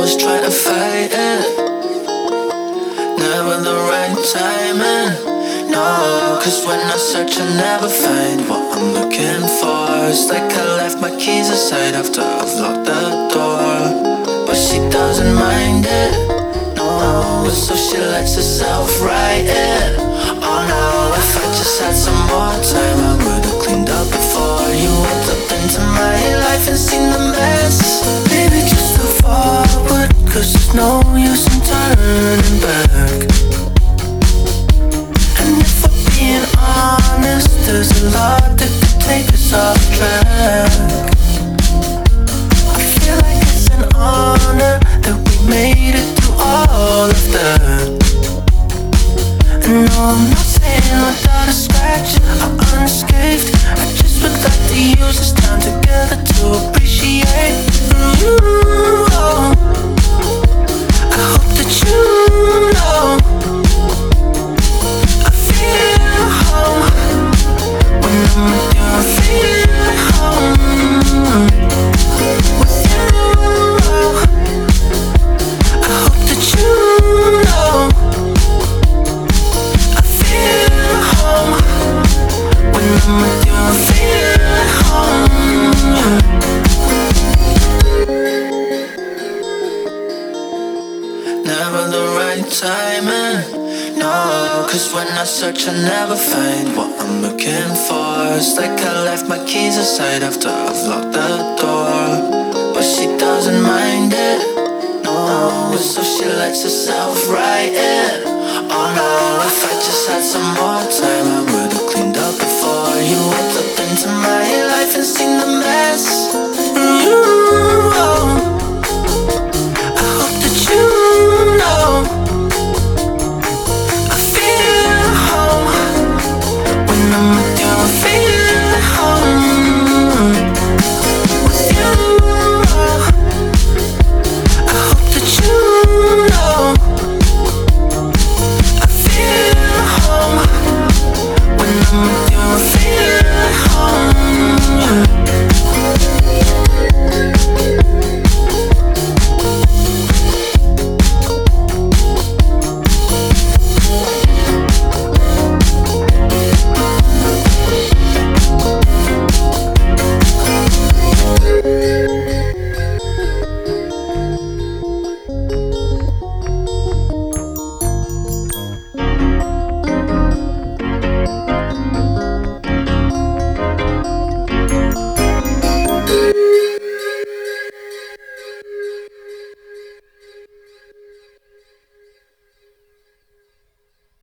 always try to fight it. Never the right timing, no. Cause when I search I never find what I'm looking for. It's like I left my keys aside after I've locked the door. But she doesn't mind it, no. So she lets herself write it. Oh no, if I just had some more time I would've cleaned up before you walked up into my life and seen the mess. Baby, just look forward, cause there's no use in turning back. And if we're being honest, there's a lot that could take us off track. I feel like it's an honor that we made it through all of that. And no, I'm not saying without a scratch or unscathed. I just would like to use this time together to appreciate you. I hope that you know I feel home when I'm with you. I feel home with you. I hope that you know I feel home when I'm with you. I feel home. Never the right timing, no. Cause when I search I never find what I'm looking for. It's like I left my keys aside after I've locked the door. But she doesn't mind it, no. So she lets herself write it. Oh no, if I just had some more time